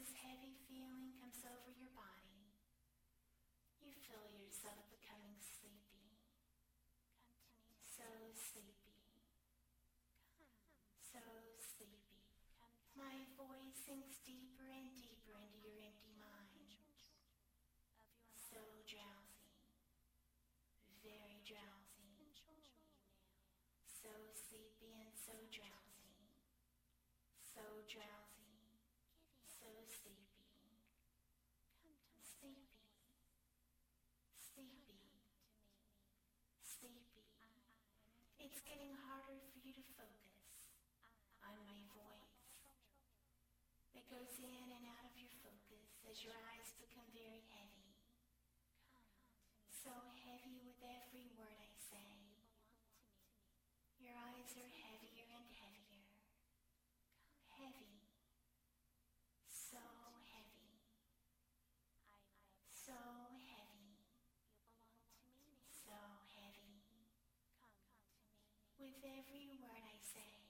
this heavy feeling comes over your body, you feel yourself becoming sleepy. So sleepy. So sleepy. My voice sinks deeper and deeper into your empty mind. So drowsy. Very drowsy. So sleepy and so drowsy. So drowsy. So sleepy. Sleepy. Sleepy. Sleepy. It's getting harder for you to focus on my voice that goes in and out of your focus as your eyes become very heavy. So heavy with every word I say. Your eyes are heavier and heavier. Heavy. So heavy. So heavy. So heavy. With every word I say,